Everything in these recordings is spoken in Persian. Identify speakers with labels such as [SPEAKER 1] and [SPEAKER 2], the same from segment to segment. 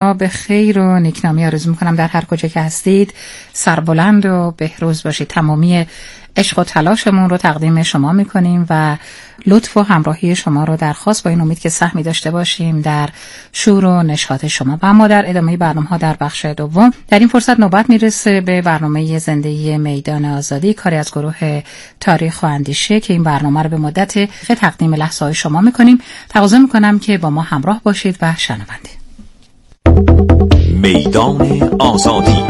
[SPEAKER 1] شما به خیر و نیکنامی آرزو میکنم در هر کجا که هستید. سربلند و بهروز باشید. تمامی عشق و تلاشمون رو تقدیم شما میکنیم و لطف و همراهی شما رو درخواست با این امید که سهمی داشته باشیم در شور و نشاط شما. و اما در ادامه برنامه ها در بخش دوم در این فرصت نوبت میرسه به برنامه زندگی میدان آزادی، کاری از گروه تاریخ و اندیشه که این برنامه رو به مدت تقدیم لحظه های شما میکنیم. تقاضا میکنم که با ما همراه باشید و شنونده.
[SPEAKER 2] میدان آزادی.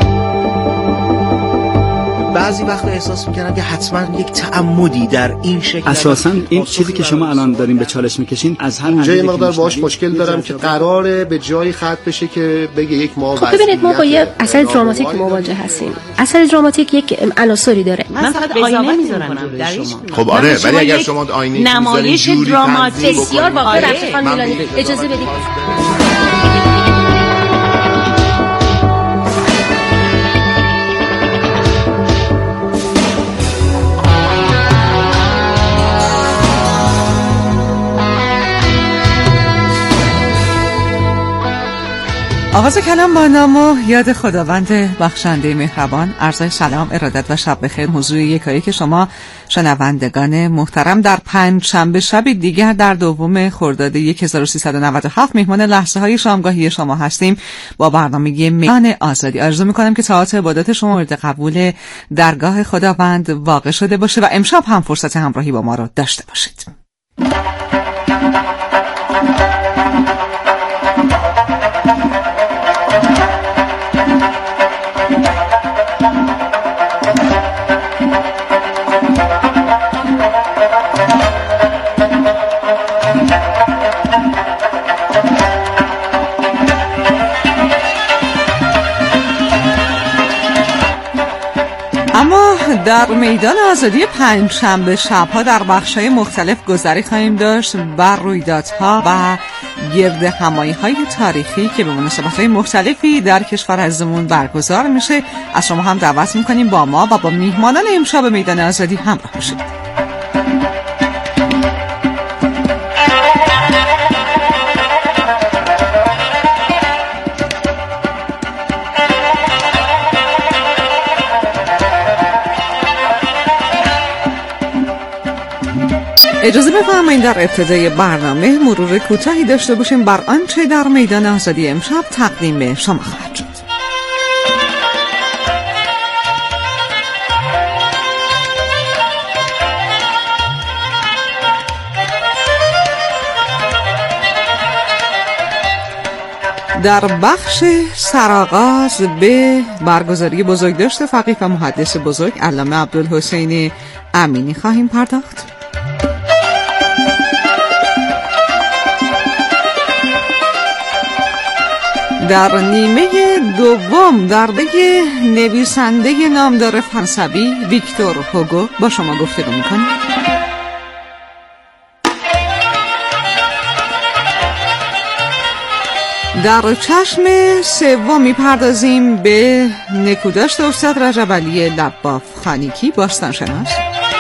[SPEAKER 3] بعضی وقتا احساس میکنم که حتما یک تعمدی در این شکل
[SPEAKER 4] اساساً این چیزی که شما الان دارین به چالش میکشین از هر
[SPEAKER 5] جای مقدار باش مشکل دارم که قراره به جایی ختم بشه که بگه یک ما
[SPEAKER 6] ببینید ما با یه اثر دراماتیک مواجه هستیم. اثر دراماتیک یک عناصری داره.
[SPEAKER 7] من فقط آینه میذارم درش.
[SPEAKER 5] خب آره، ولی اگر شما آینه
[SPEAKER 7] نمایش دراماتیک
[SPEAKER 6] بسیار واقعا رفیقان میلانی اجازه بدید.
[SPEAKER 8] آغاز کلام با نام و یاد خداوند بخشنده مهربان. عرض سلام، ارادت و شب بخیر. موضوع یکایی که شما شنوندگان محترم در پنجشنبه شب دیگر در دوم خرداد 1397 میهمان لحظه های شامگاهی شما هستیم با برنامه میدان آزادی. آرزو میکنم که ساعات عبادت شما مورد قبول درگاه خداوند واقع شده باشه و امشب هم فرصت همراهی با ما رو داشته باشید. در میدان آزادی پنجشنبه شب‌ها در بخش‌های مختلف گذری خواهیم داشت بر رویدادها و گرد همایی‌های تاریخی که به مناسبت‌های مختلفی در کشور عزیزمون برگزار میشه. از شما هم دعوت می‌کنیم با ما و با میهمانان امشب میدان آزادی همراه بشید. اجازه بفرمایید در ابتدای برنامه مرور کوتاهی داشته باشیم بر آنچه در میدان آزادی امشب تقدیم شما خواهد شد. در بخش سرآغاز به برگزاری بزرگداشت فقیه و محدث بزرگ علامه عبدالحسین امینی خواهیم پرداخت. در نیمه دوم درباره نویسنده نامدار فرانسوی ویکتور هوگو با شما گفتگو می‌کنیم. در چشم سوم می‌پردازیم به نکوداشت استاد رجب علی لباف خانیکی باستانشناس.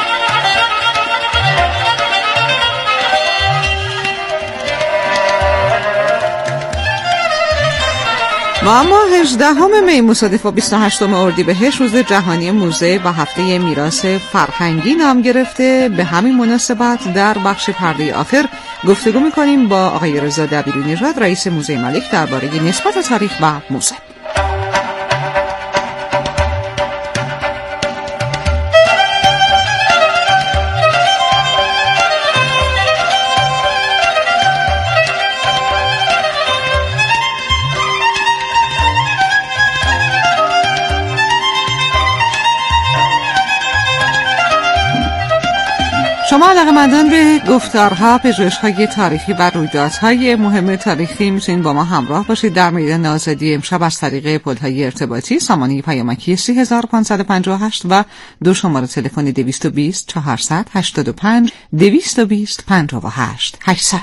[SPEAKER 8] و اما 18 می مصادف با 28 اردیبهشت روز جهانی موزه و هفته میراث فرهنگی نام گرفته، به همین مناسبت در بخش پرده آخر گفتگو می‌کنیم با آقای رضا دبیرنژاد رئیس موزه ملک درباره نسبت تاریخ و موزه. شما علاقه‌مندان به گفتارها، پژوهش‌های تاریخی و رویدادهای مهم تاریخی میتونید با ما همراه باشید. در میدان آزادی امشب از طریق پل‌های ارتباطی سامانه پیامکی 3558 و دو شماره تلفن 220 485 220 58 800.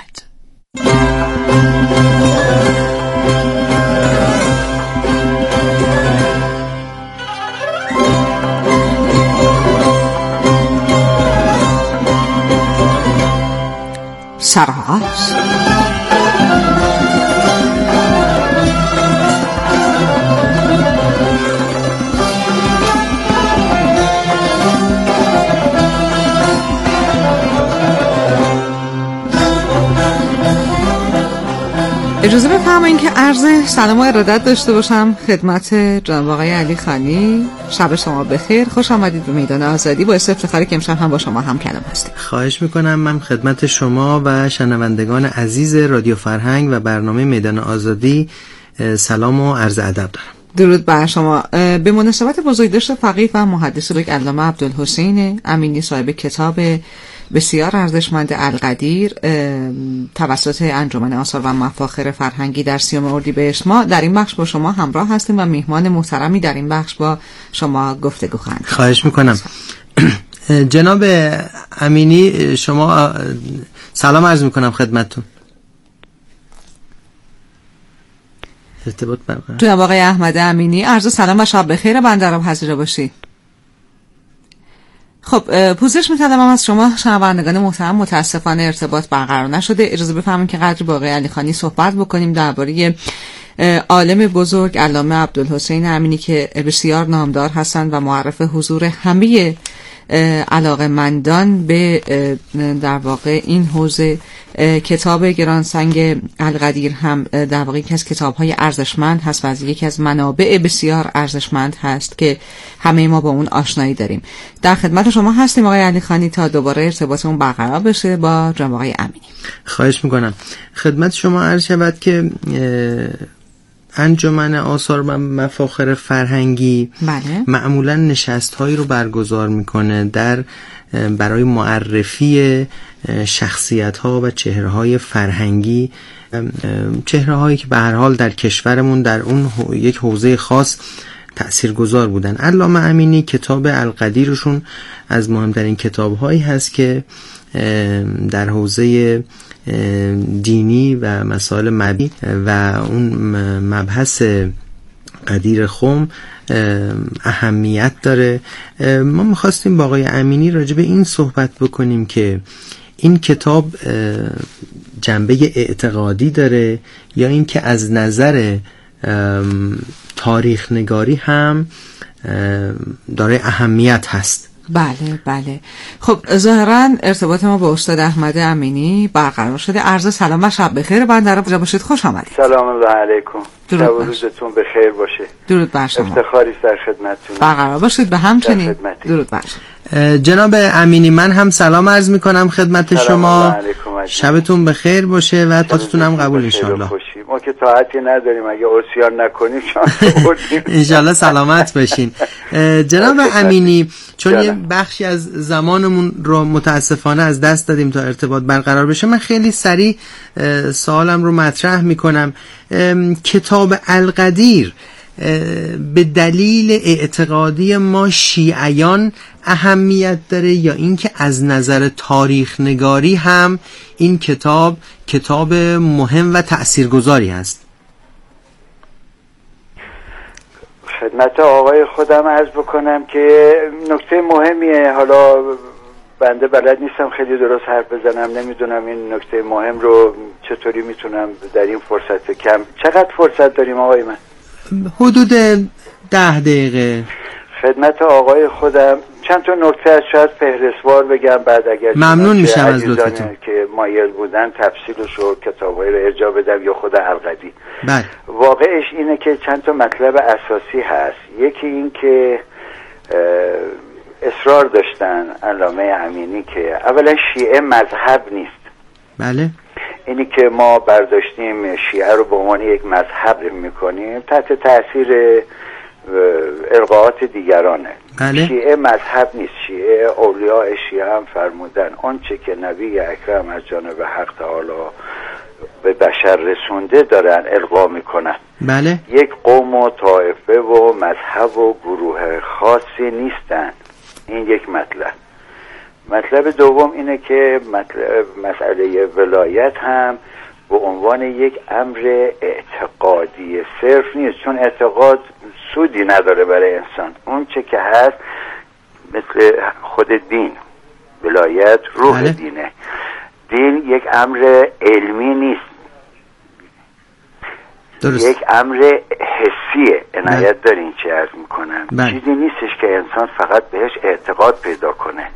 [SPEAKER 8] سرآغاز. اجازه بفرمایید که عرض سلام و ارادت داشته باشم خدمت جناب آقای علی خانی. شب شما بخیر، خوش آمدید به میدان آزادی. با افتخاری که امشب هم با شما هم کلام هستیم.
[SPEAKER 9] خواهش میکنم. من خدمت شما و شنوندگان عزیز رادیو فرهنگ و برنامه میدان آزادی سلام و عرض ادب دارم.
[SPEAKER 8] درود بر شما. به مناسبت بزرگداشت فقیه و محدث بزرگ علامه عبدالحسین امینی صاحب کتاب بسیار ارزشمند القدیر توسط انجمن آثار و مفاخر فرهنگی در 30 اردیبهشت، ما در این بخش با شما همراه هستیم و میهمان محترمی در این بخش با شما گفتگو خواهیم کرد.
[SPEAKER 9] خواهش میکنم. جناب امینی، شما سلام عرض میکنم خدمتتون. ارتباط برقرار.
[SPEAKER 8] جناب آقای احمد امینی، عرض سلام و شب بخیر بنده را پذیرا باشید. خب پوزش می‌کردم از شما شنوندگان محترم، متاسفانه ارتباط برقرار نشده. اجازه بفرمایید که قدری با آقای علی خانی صحبت بکنیم درباره عالم بزرگ علامه عبدالحسین امینی که بسیار نامدار هستند و معرف حضور همه علاقه‌مندان به در واقع این حوزه. کتاب گرانسنگ القدیر هم در واقع یکی از کتاب‌های ارزشمند هست و از یکی از منابع بسیار ارزشمند هست که همه ما با اون آشنایی داریم. در خدمت شما هستیم آقای علی خانی تا دوباره ارتباطمون برقرار بشه با جناب آقای امینی.
[SPEAKER 9] خواهش میکنم. خدمت شما عرض شود که انجمن آثار و مفاخر فرهنگی معمولا نشست‌هایی رو برگزار میکنه برای معرفی شخصیت‌ها و چهره‌های فرهنگی، چهره‌هایی که به هر حال در کشورمون در اون یک حوزه خاص تأثیرگذار بودن. علامه امینی کتاب القدیرشون از مهمترین کتاب‌هایی هست که در حوزه دینی و مسائل مبی و اون مبحث قدیر خم اهمیت داره. ما میخواستیم با آقای امینی راجع به این صحبت بکنیم که این کتاب جنبه اعتقادی داره یا این که از نظر تاریخ نگاری هم داره اهمیت هست.
[SPEAKER 8] بله بله. خب ظاهرا ارتباط ما با استاد احمد امینی برقرار شده. عرض سلام و شب بخیر بنده را باشید. خوش آمدید.
[SPEAKER 10] سلام علیکم. شب و روزتون بخیر باشه.
[SPEAKER 8] درود بر شما.
[SPEAKER 10] افتخاری در خدمتتون.
[SPEAKER 8] برقرار باشید. به همچنین. درود بر شما.
[SPEAKER 9] جناب امینی، من هم سلام عرض میکنم خدمت شما. شبتون بخیر باشه و تاتون هم قبول انشالله.
[SPEAKER 10] ما که طاعتی نداریم، اگه عصیان نکنیم شانس بردیم.
[SPEAKER 9] انشالله سلامت باشین. جناب امینی، چون یه بخشی از زمانمون رو متاسفانه از دست دادیم تا ارتباط برقرار بشه، من خیلی سریع سوالم رو مطرح میکنم. کتاب القدیر به دلیل اعتقادی ما شیعیان اهمیت داره یا اینکه از نظر تاریخ نگاری هم این کتاب مهم و تأثیرگذاری هست؟
[SPEAKER 10] خدمت آقای خودم عرض بکنم که نکته مهمیه. حالا بنده بلد نیستم خیلی درست حرف بزنم، نمیدونم این نکته مهم رو چطوری میتونم در این فرصت کم. چقدر فرصت داریم آقای من؟
[SPEAKER 9] حدود 10 دقیقه.
[SPEAKER 10] خدمت آقای خودم چند تا نکته از شاید فهرستوار بگم، بعد اگر
[SPEAKER 9] ممنون میشم از لطفتون
[SPEAKER 10] که مایل بودن تفصیلش رو کتابایی رو ارجاع بدم یا خود القدیر.
[SPEAKER 9] بله.
[SPEAKER 10] واقعش اینه که چند تا مطلب اساسی هست. یکی این که اصرار داشتن علامه امینی که اولا شیعه مذهب نیست.
[SPEAKER 9] بله.
[SPEAKER 10] اینی که ما برداشتیم شیعه رو به عنوان یک مذهب میکنیم تحت تاثیر القاءات دیگرانه.
[SPEAKER 9] بله.
[SPEAKER 10] شیعه مذهب نیست. شیعه اولیاء شیعه هم فرمودن آنچه که نبی اکرم از جانب حق تعالی به بشر رسونده دارن القا میکنن.
[SPEAKER 9] بله.
[SPEAKER 10] یک قوم و طائفه و مذهب و گروه خاصی نیستن. این یک مطلب دوم اینه که مسئله ولایت هم به عنوان یک امر اعتقادی صرف نیست، چون اعتقاد سودی نداره برای انسان. اون چه که هست مثل خود دین، ولایت روح
[SPEAKER 9] بله.
[SPEAKER 10] دینه. دین یک امر علمی نیست،
[SPEAKER 9] درست.
[SPEAKER 10] یک امر حسیه. عنایت دارین چه عرض میکنم. چیزی نیستش که انسان فقط بهش اعتقاد پیدا کنه.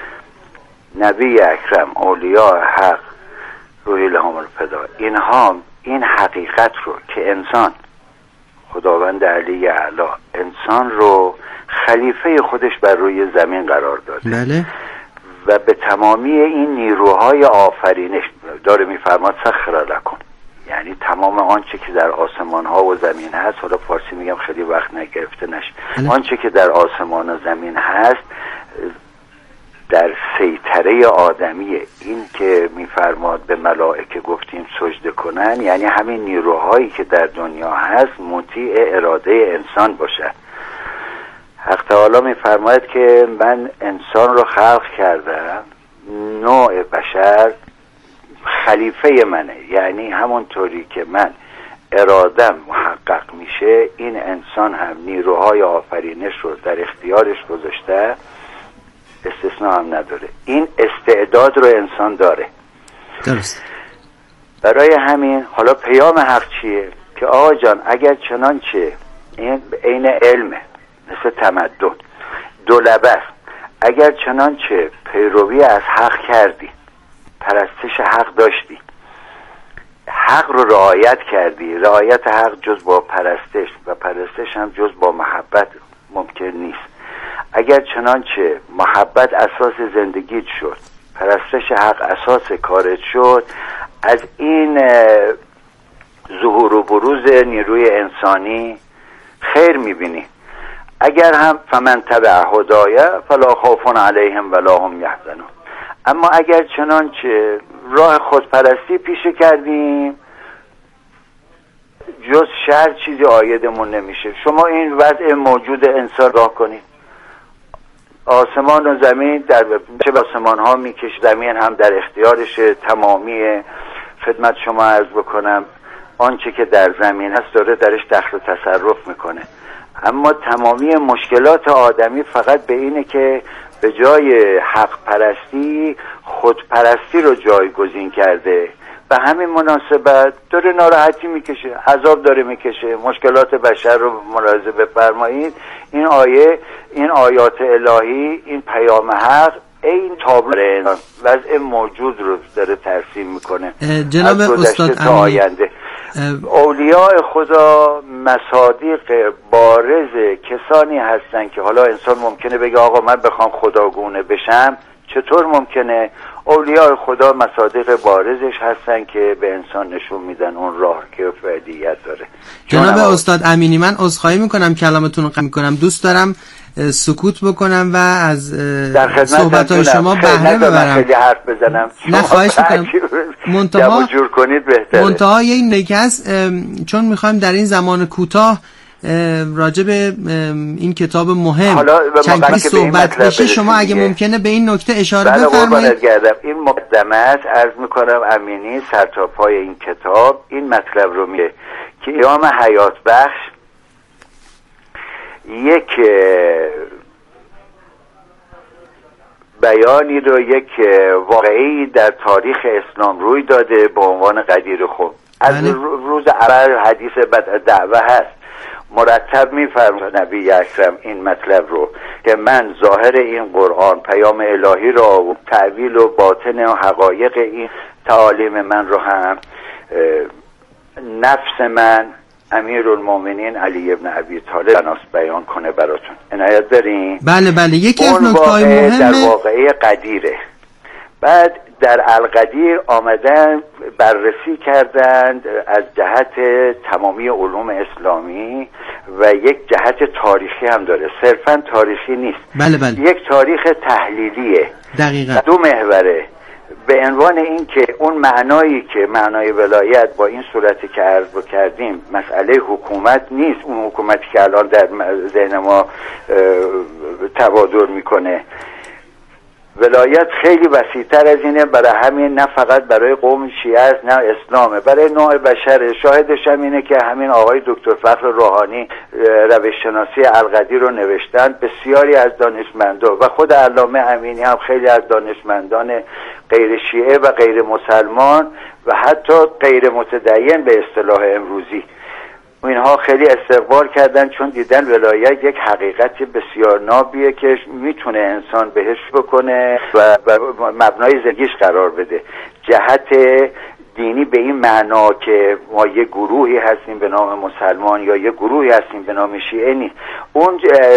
[SPEAKER 10] نبی اکرم، اولیاء حق، روحی لهم الفدا، اینها این حقیقت رو که انسان، خداوند علی اعلی انسان رو خلیفه خودش بر روی زمین قرار داده،
[SPEAKER 9] بله،
[SPEAKER 10] و به تمامی این نیروهای آفرینش داره میفرماد سخر لکم، یعنی تمام آنچه که در آسمان ها و زمین هست، حالا فارسی میگم خیلی وقت نگرفته نشه، آنچه که در آسمان و زمین هست در سیطره آدمیه. این که میفرماد به ملائکه گفتیم سجده کنن، یعنی همین نیروهایی که در دنیا هست مطیع اراده انسان باشد. حق تعالی میفرماید که من انسان رو خلق کردم، نوع بشر خلیفه منه، یعنی همونطوری که من ارادم محقق میشه این انسان هم نیروهای آفرینش رو در اختیارش گذاشته، استثناء هم نداره. این استعداد رو انسان داره.
[SPEAKER 9] درست.
[SPEAKER 10] برای همین حالا پیام حق چیه؟ که آقا جان اگر چنانچه این عین علمه، مثل تمدن دولبه، اگر چنانچه پیروی از حق کردی، پرستش حق داشتی، حق رو رعایت کردی، رعایت حق جز با پرستش و پرستش هم جز با محبت ممکن نیست. اگر چنانچه محبت اساس زندگیت شد، پرستش حق اساس کارت شد، از این ظهور و بروز نیروی انسانی خیر میبینی. اگر هم فمن تبع هدای فلا خوف علیهم ولا هم یحزنون. اما اگر چنانچه راه خودپرستی پیشه کردیم، جز شر چیزی عایدمون نمیشه. شما این وضع موجود انسان راه کنید، آسمان و زمین در چه آسمان ها میکشه، زمین هم در اختیارشه. تمامی خدمت شما عرض بکنم آنچه که در زمین هست داره درش دخل و تصرف میکنه. اما تمامی مشکلات آدمی فقط به اینه که به جای حق پرستی خودپرستی رو جایگزین کرده. به همین مناسبت داره ناراحتی میکشه، عذاب داره میکشه. مشکلات بشر رو ملاحظه بفرمایید. این آیه، این آیات الهی، این پیام حق این تابلو وضع موجود رو داره ترسیم میکنه.
[SPEAKER 9] جناب استاد
[SPEAKER 10] تا آینده. اولیاء خدا مصادیق بارز کسانی هستن که حالا انسان ممکنه بگه آقا من بخوام خداگونه بشم چطور ممکنه؟ اولیاء خدا مصادیق بارزش هستن که به انسان نشون میدن اون راه که افادیت داره.
[SPEAKER 9] جناب استاد امینی، من عذرخواهی میکنم کلامتون رو قطع میکنم، دوست دارم سکوت بکنم و از صحبت‌های شما بهره ببرم.
[SPEAKER 10] خیلی حرف بزنم.
[SPEAKER 9] نه خواهش میکنم.
[SPEAKER 10] منتها جور کنید بهتره.
[SPEAKER 9] منتها این نکس چون میخوایم در این زمان کوتاه راجع به این کتاب مهم چند صحبت بشه، شما اگه ممکنه به این نکته اشاره بفرمایید.
[SPEAKER 10] این مقدمه است، عرض میکنم امینی سرتاپای این کتاب این مطلب رو میگه که ایام حیات بخش یک بیانی رو، یک واقعی در تاریخ اسلام روی داده به عنوان قدیر خود. از روز اول حدیث دعوه هست، مرتب میفرماید نبی اکرم این مطلب رو که من ظاهر این قرآن پیام الهی را و تعویل و باطن و حقایق این تعالیم من رو هم نفس من امیرالمومنین علی ابن ابی طالب بناس بیان کنه براتون. عنایت دارین؟
[SPEAKER 9] بله بله. یکی از نکته‌های مهمه
[SPEAKER 10] در واقعه قدیره. بعد در القدیر آمدن بررسی کردند از جهت تمامی علوم اسلامی و یک جهت تاریخی هم داره، صرفا تاریخی نیست.
[SPEAKER 9] بله بله.
[SPEAKER 10] یک تاریخ تحلیلیه.
[SPEAKER 9] دقیقاً.
[SPEAKER 10] دو محوره، به عنوان این که اون معنایی که معنای ولایت با این صورتی که عرض کردیم مسئله حکومت نیست، اون حکومتی که الان در ذهن ما تبادر میکنه. ولایت خیلی وسیع‌تر از اینه، برای همین نه فقط برای قوم شیعه است نه اسلامه، برای نوع بشره. شاهدش هم اینه که همین آقای دکتر فخر روحانی روش‌شناسی القدیر رو نوشتن، بسیاری از دانشمندان و خود علامه امینی هم خیلی از دانشمندان غیر شیعه و غیر مسلمان و حتی غیر متدین به اصطلاح امروزی اینها خیلی استقبال کردن، چون دیدن ولایت یک حقیقت بسیار نابیه که میتونه انسان بهش بکنه و مبنای زندگیش قرار بده. جهت دینی به این معنا که ما یه گروهی هستیم به نام مسلمان یا یه گروهی هستیم به نام شیعه نیست. اون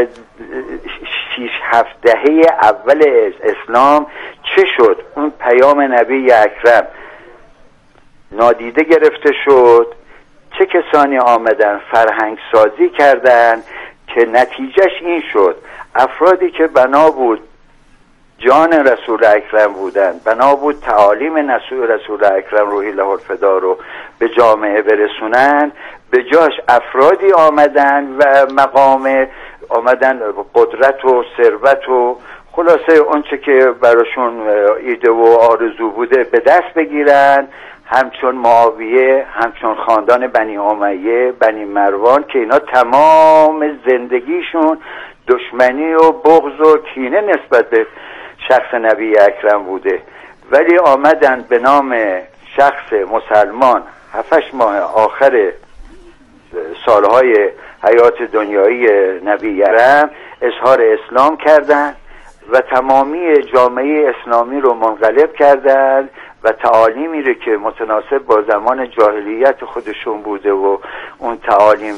[SPEAKER 10] 6-7 دهه اول اسلام چه شد؟ اون پیام نبی اکرم نادیده گرفته شد. چه کسانی آمدن فرهنگ سازی کردن که نتیجهش این شد افرادی که بنا بود جان رسول اکرم بودن، بنا بود تعالیم رسول اکرم روحی له الفدا رو به جامعه برسونن، به جاش افرادی آمدن و مقام آمدن قدرت و ثروت و خلاصه اونچه که براشون ایده و آرزو بوده به دست بگیرن، همچون معاویه، همچون خاندان بنی امیه، بنی مروان که اینا تمام زندگیشون دشمنی و بغض و کینه نسبت به شخص نبی اکرم بوده، ولی آمدن به نام شخص مسلمان 7-8 ماه آخر سالهای حیات دنیایی نبی اکرم اظهار اسلام کردن و تمامی جامعه اسلامی رو منقلب کردن و تعالیمی رو که متناسب با زمان جاهلیت خودشون بوده و اون تعالیم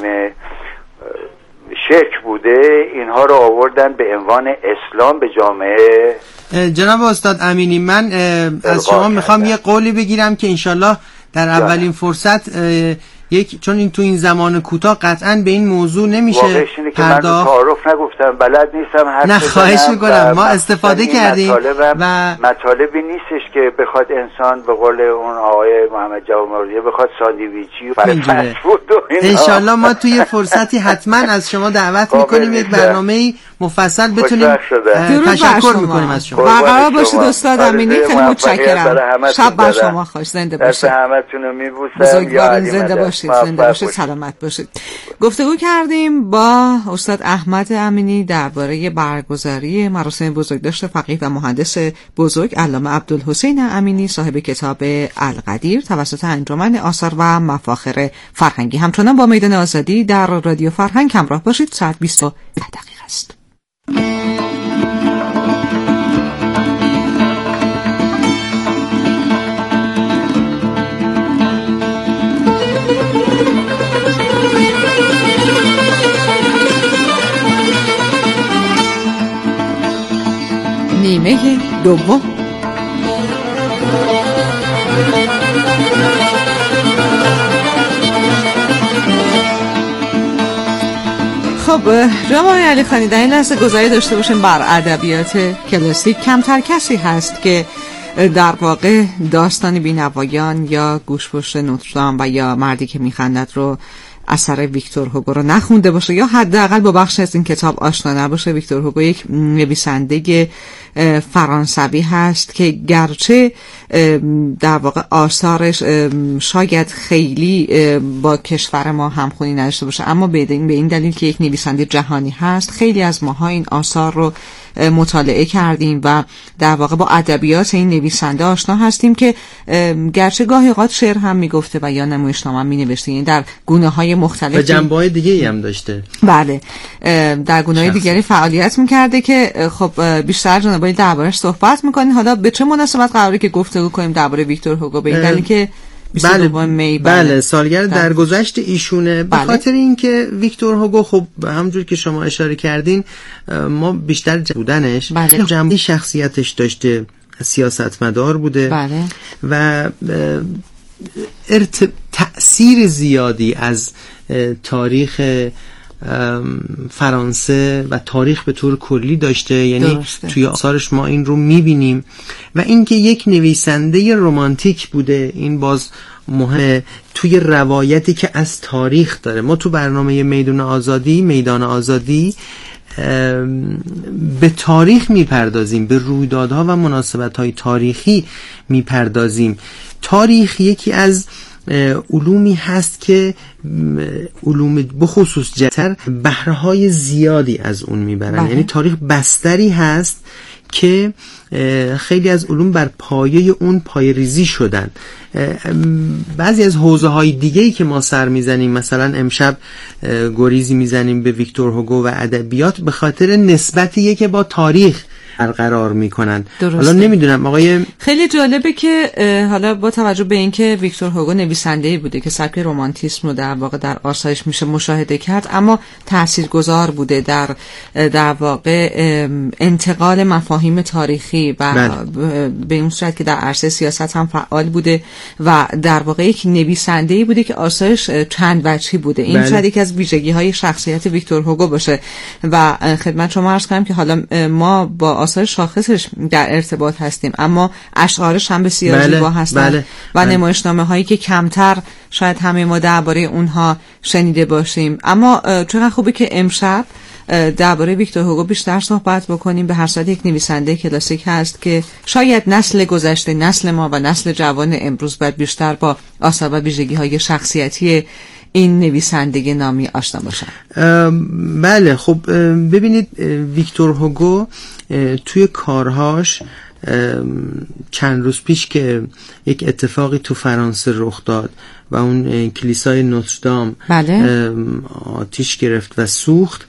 [SPEAKER 10] شرک بوده اینها رو آوردن به عنوان اسلام به جامعه.
[SPEAKER 9] جناب استاد امینی، من از شما میخوام یه قولی بگیرم که انشالله در اولین فرصت چون این تو این زمان کوتاه قطعاً به این موضوع نمیشه
[SPEAKER 10] پرداخت. من تعارف نگفتم، بلد نیستم حرف
[SPEAKER 9] نه خواهش میکنم، ما استفاده کردیم و
[SPEAKER 10] مطالبی نیستش که بخواد انسان به قول اون آقای محمد جوامردی بخواد ساندویچی و فسفود
[SPEAKER 9] انشالله ما توی فرصتی حتما از شما دعوت میکنیم یک برنامه مفصل بتونیم تشکر میکنیم از شما.
[SPEAKER 8] برقرار باشید استاد امینی، خیلی متشکرم. شب بر شما خوش، زنده باشید.
[SPEAKER 10] همتون رو میبوسم.
[SPEAKER 8] بزرگوارین، زنده باشید، زنده باشید، سلامت باشید. گفتگو کردیم با استاد احمد امینی درباره برگزاری مراسم بزرگداشت فقیه و مهندس بزرگ علامه عبدالحسین امینی صاحب کتاب القدیر توسط انجمن آثار و مفاخر فرهنگی. همچنان با میدان آزادی در رادیو فرهنگ همراه باشید. ساعت 20:10 است. نیمه دوم. خب جناب علی خانی، در این لحظه گذاری داشته باشیم بر ادبیات کلاسیک. کمتر کسی هست که در واقع داستان بینوایان یا گوشپشت نوتردام و یا مردی که میخندد رو اثر ویکتور هوگو رو نخونده باشه یا حداقل با بخش از این کتاب آشنا نباشه. ویکتور هوگو یک نویسنده فرانسوی هست که گرچه در واقع آثارش شاید خیلی با کشور ما همخوانی نداشته باشه، اما به این دلیل که یک نویسنده جهانی هست خیلی از ماها این آثار رو مطالعه کردیم و در واقع با ادبیات این نویسنده آشنا هستیم که گرچه گاهی اوقات شعر هم میگفته و یا نمایشنامه هم مینوشته، یعنی در گونه‌های مختلف و
[SPEAKER 9] جنبه‌های دیگه‌ای هم داشته.
[SPEAKER 8] بله، در گونه‌های دیگری فعالیت می‌کرده که خب بیشتر جناب دربارش صحبت می‌کنین. حالا به چه مناسبت قراره که گفتگو کنیم درباره ویکتور هوگو؟ به این دلیل که
[SPEAKER 9] بله سالگرد درگذشت ایشونه. به خاطر اینکه ویکتور هوگو خب همونجور که شما اشاره کردین ما بیشتر بودنش جنبه شخصیتش داشته، سیاستمدار بوده و تأثیر زیادی از تاریخ فرانسه و تاریخ به طور کلی داشته، یعنی توی آثارش ما این رو میبینیم. و اینکه یک نویسنده رمانتیک بوده این باز مهمه توی روایتی که از تاریخ داره. ما تو برنامه میدان آزادی به تاریخ میپردازیم، به رویدادها و مناسبت‌های تاریخی میپردازیم. تاریخ یکی از علومی هست که علوم بخصوص جتر بهره‌های زیادی از اون میبرن. یعنی تاریخ بستری هست که خیلی از علوم بر پایه اون پایه‌ریزی شدن. بعضی از حوزه‌های دیگه‌ای که ما سر میزنیم، مثلا امشب گریزی میزنیم به ویکتور هوگو و ادبیات، به خاطر نسبتیه که با تاریخ برقرار میکنن. حالا نمیدونم آقای
[SPEAKER 8] خیلی جالبه که حالا با توجه به اینکه ویکتور هوگو نویسنده‌ای بوده که سبک رمانتیسم رو در واقع در آثارش میشه مشاهده کرد، اما تاثیرگذار بوده در واقع انتقال مفاهیم تاریخی و به این صورت که در عرصه سیاست هم فعال بوده و در واقع یک نویسنده‌ای بوده که آثارش چند وجهی بوده. این شاید یکی از ویژگی‌های شخصیت ویکتور هوگو باشه و خدمت شما عرض کنم که حالا ما با آثار شاخصش در ارتباط هستیم، اما اشعارش هم بسیار زیبا هستن و نمایشنامه‌هایی که کمتر شاید همه ما درباره اونها شنیده باشیم. اما چقدر خوبه که امشب درباره ویکتور هوگو بیشتر صحبت بکنیم. به هر صورت یک نویسنده کلاسیک هست که شاید نسل گذشته، نسل ما و نسل جوان امروز باید بیشتر با آثار و ویژگی‌های شخصیتی این نویسنده نامی آشنا باشن.
[SPEAKER 9] بله، خب ببینید ویکتور هوگو توی کارهاش چند روز پیش که یک اتفاقی تو فرانسه رخ داد و اون کلیسای نوتردام آتش گرفت و سوخت،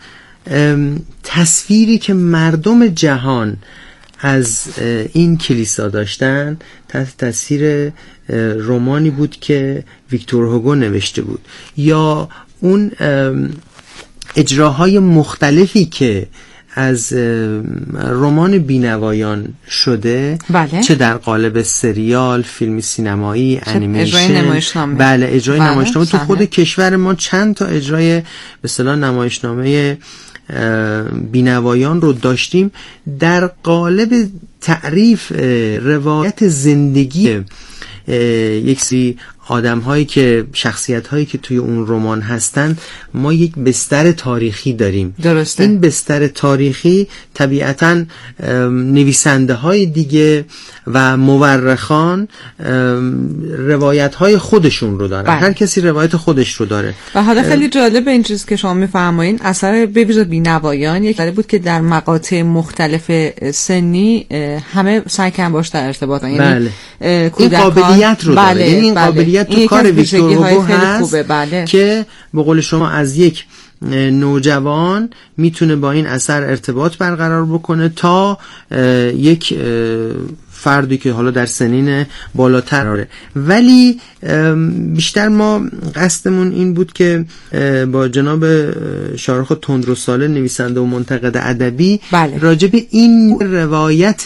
[SPEAKER 9] تصویری که مردم جهان از این کلیسا داشتن تحت تاثیر رمانی بود که ویکتور هوگو نوشته بود، یا اون اجراهای مختلفی که از رمان بینوایان شده، چه در قالب سریال، فیلم سینمایی، انیمیشن،
[SPEAKER 8] اجرای نمایشنامه.
[SPEAKER 9] بله، اجرای نمایشنامه. تو خود کشور ما چند تا اجرای به اصطلاح نمایشنامه بینوایان رو داشتیم در قالب تعریف روایت زندگی یک سری آدم هایی که شخصیت هایی که توی اون رمان هستن. ما یک بستر تاریخی داریم.
[SPEAKER 8] درسته.
[SPEAKER 9] این بستر تاریخی طبیعتاً نویسنده های دیگه و مورخان روایت های خودشون رو دارن. هر کسی روایت خودش رو داره.
[SPEAKER 8] و حالا خیلی جالب این چیز که شما میفرمایین، اثر به ویژه بینوایان یک کاری بود که در مقاطع مختلف سنی همه سعی کردن باش در ارتباط باشن.
[SPEAKER 9] یعنی این قابلیت رو داره. یعنی این قابلیت تو کار ویکتور هوگو هست که به قول شما از یک نوجوان میتونه با این اثر ارتباط برقرار بکنه تا یک فردی که حالا در سنین بالاتر داره. ولی بیشتر ما قصدمون این بود که با جناب شاهرخ تندروساله نویسنده و منتقد ادبی راجع به این روایت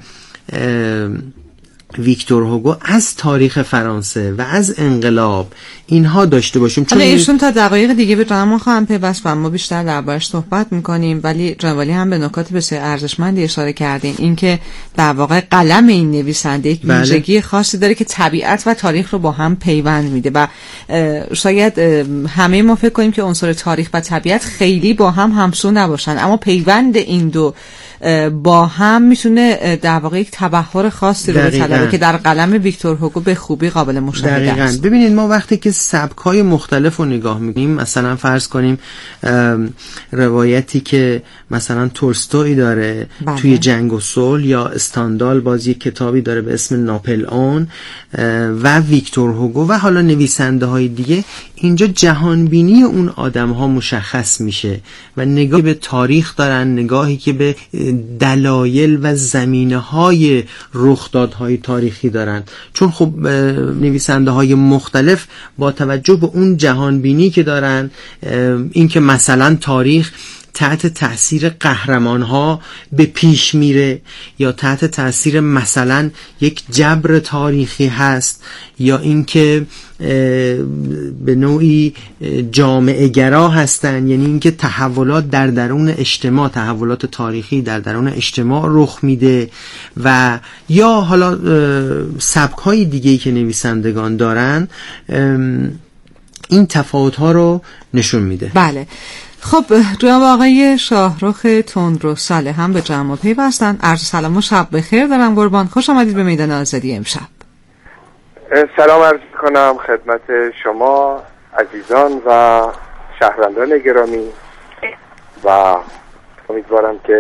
[SPEAKER 9] ویکتور هوگو از تاریخ فرانسه و از انقلاب اینها داشته باشیم.
[SPEAKER 8] چون ایشون تا دقایق دیگه به جناب ما خواهم پیوست و ما بیشتر دربارش صحبت میکنیم، ولی جنوالی هم به نکات بسیار ارزشمندی اشاره کردین. این که در واقع قلم این نویسنده یک ویژگی خاصی داره که طبیعت و تاریخ رو با هم پیوند میده و شاید همه ما فکر کنیم که عنصر تاریخ و طبیعت خیلی با هم همسو نباشن، اما پیوند این دو با هم میتونه در واقع یک تبحر خاصی رو بطلبه که در قلم ویکتور هوگو به خوبی قابل مشاهده است.
[SPEAKER 9] ببینید ما وقتی که سبک‌های مختلف رو نگاه می‌کنیم، مثلا فرض کنیم روایتی که مثلا تولستوی داره توی جنگ و صلح، یا استاندال باز یک کتابی داره به اسم ناپل اون، و ویکتور هوگو و حالا نویسنده های دیگه، اینجا جهانبینی اون آدم ها مشخص میشه و نگاهی به تاریخ دارن، نگاهی که به دلایل و زمینه های رخدادهای تاریخی دارن. چون خب نویسنده های مختلف با توجه به اون جهانبینی که دارن، این که مثلا تاریخ تحت تأثیر قهرمان ها به پیش میره، یا تحت تأثیر مثلا یک جبر تاریخی هست، یا اینکه به نوعی جامعه گرا هستن، یعنی اینکه تحولات در درون اجتماع، تحولات تاریخی در درون اجتماع رخ میده، و یا حالا سبک های دیگه‌ای که نویسندگان دارن این تفاوت ها رو نشون میده.
[SPEAKER 8] بله. خب جناب آقای شاهرخ تندروساله هم به جمع پیوستن. عرض سلام و شب بخیر دارم قربان. خوش آمدید به میدان آزادی امشب.
[SPEAKER 11] سلام عرض کنم خدمت شما عزیزان و شهروندان گرامی و امیدوارم که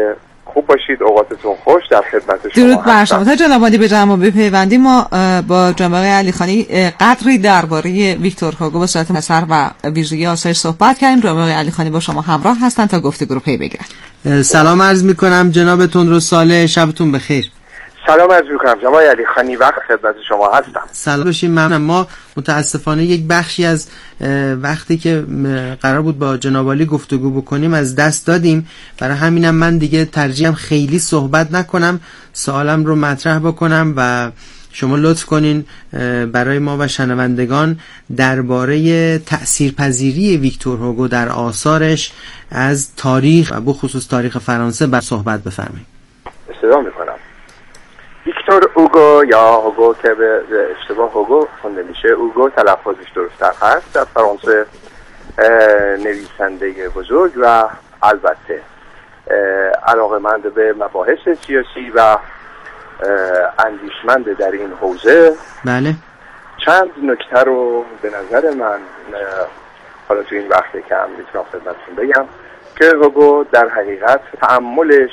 [SPEAKER 11] خوب باشید، اوقاتتون خوش. در خدمت شما
[SPEAKER 8] درود بر شما. تا جناب عالی به جمع بپیوندیم، ما با جناب آقای علیخانی قدری درباره ویکتور هوگو به صورت مختصر و ویژگی آثارش صحبت کردیم. جناب آقای علیخانی با شما همراه هستن تا گفتگو رو پی بگیرن.
[SPEAKER 9] سلام عرض میکنم جناب تندرساله، شبتون بخیر.
[SPEAKER 11] سلام عرض میکنم جناب علیخانی، وقت خدمت شما هستم.
[SPEAKER 9] سلام باشین. ممنونم. ما متاسفانه یک بخشی از وقتی که قرار بود با جناب عالی گفتگو بکنیم از دست دادیم، برای همینم من دیگه ترجیحم خیلی صحبت نکنم، سوالم رو مطرح بکنم و شما لطف کنین برای ما و شنوندگان درباره تأثیرپذیری ویکتور هوگو در آثارش از تاریخ و بخصوص تاریخ فرانسه بر صحبت بفرمایید.
[SPEAKER 11] استفاده میکنم. ویکتور هوگو یا هوگو که به اشتباه هوگو خونده میشه، هوگو تلفظش درست‌تر هست، در فرانسه نویسنده بزرگ و البته علاقه‌مند به مباحث سیاسی و اندیشمند در این حوزه.
[SPEAKER 9] بله.
[SPEAKER 11] چند نکته رو به نظر من حالا تو این وقت کم میتونم خدمتتون بگم که هوگو در حقیقت تأملش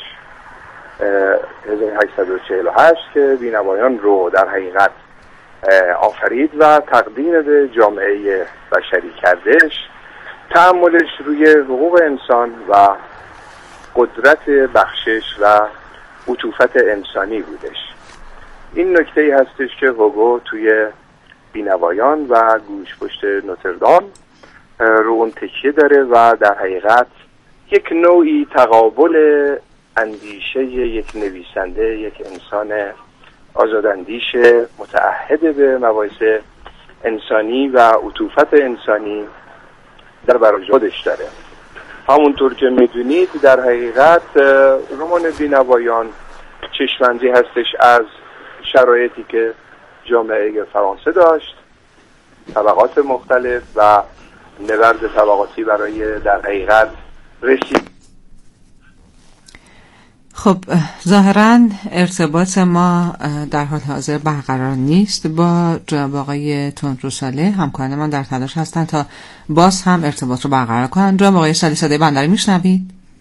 [SPEAKER 11] 1848 که بینوایان رو در حقیقت آفرید و تقدیم به جامعه بشری کردش، تأملش روی حقوق انسان و قدرت بخشش و عطوفت انسانی بودش. این نکته‌ای هستش که هوگو توی بینوایان و گوشپشت نوتردام رو اون تکیه داره و در حقیقت یک نوعی تقابل اندیشه یک نویسنده، یک انسان آزاداندیش متعهد به مباحث انسانی و عطوفت انسانی در برای خودش داره. همونطور که میدونید در حقیقت رمان بینوایان چشم‌اندازی هستش از شرایطی که جامعه فرانسه داشت، طبقات مختلف و نبرد طبقاتی برای در حقیقت رسید.
[SPEAKER 8] خب ظاهراً ارتباط ما در حال حاضر برقرار نیست با جناب آقای تندرساله. همکاران من در تلاش هستن تا باز هم ارتباط رو برقرار کنن. جناب آقای سالی صدای بنده رو میشنوید؟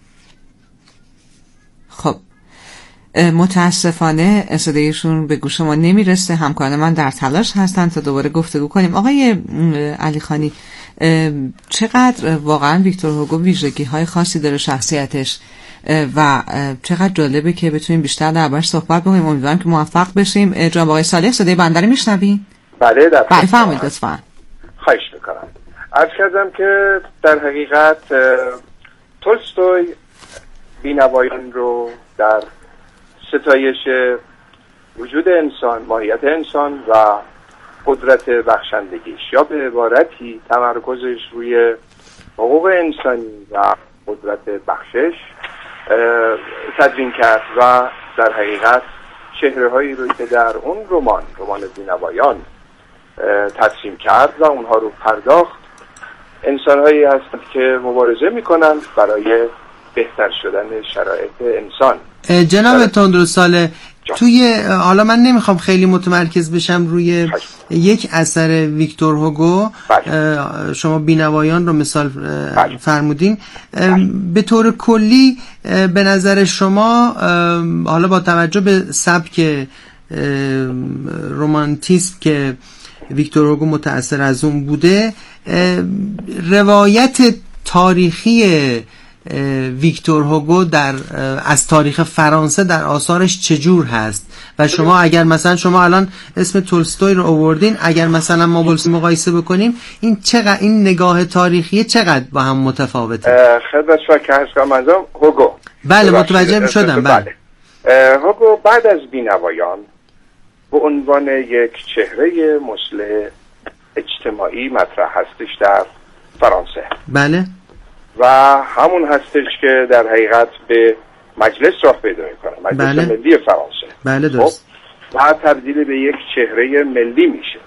[SPEAKER 8] خب متاسفانه صدایشون به گوش ما نمیرسه. همکاران من در تلاش هستن تا دوباره گفتگو کنیم. آقای علیخانی، چقدر واقعا ویکتور هوگو ویژگی‌های خاصی داره شخصیتش و چقدر جالبه که بتونیم بیشتر دربارش صحبت بکنیم. امیدوارم که موفق بشیم. جناب آقای صالح صدای بنده رو میشنوید؟
[SPEAKER 11] بله
[SPEAKER 8] فرمایید لطفاً.
[SPEAKER 11] خواهش میکنم. عرض کردم که در حقیقت تولستوی بینوایان رو در ستایش وجود انسان، ماهیت انسان و قدرت بخشندگیش یا به عبارتی تمرکزش روی حقوق انسانی و قدرت بخشش تدوین کرد و در حقیقت چهره‌هایی رو که در اون رمان بینوایان ترسیم کرد و اونها رو پرداخت، انسان‌هایی هستند که مبارزه می‌کنند برای بهتر شدن شرایط انسان.
[SPEAKER 9] جناب تندرساله، توی حالا من نمیخوام خیلی متمرکز بشم روی یک اثر ویکتور هوگو، شما بینوایان رو مثال فرمودین، به طور کلی به نظر شما حالا با توجه به سبک رومانتیسم که ویکتور هوگو متأثر از اون بوده، روایت تاریخی ویکتور هوگو از تاریخ فرانسه در آثارش چجور هست؟ و شما اگر مثلا شما الان اسم تولستوی رو آوردین، اگر مثلا ما مقایسه بکنیم این نگاه تاریخی چقدر با هم متفاوته؟
[SPEAKER 11] خدمت شما که هست منظورم هوگو.
[SPEAKER 9] بله متوجه شدم. بله.
[SPEAKER 11] هوگو بعد از بینوایان به عنوان یک چهره مصلح اجتماعی مطرح هستش در فرانسه.
[SPEAKER 9] بله.
[SPEAKER 11] و همون هستش که در حقیقت به مجلس راه پیدا میکنه، مجلس ملی فرانسه.
[SPEAKER 9] بله درست.
[SPEAKER 11] و تبدیل به یک چهره ملی میشه.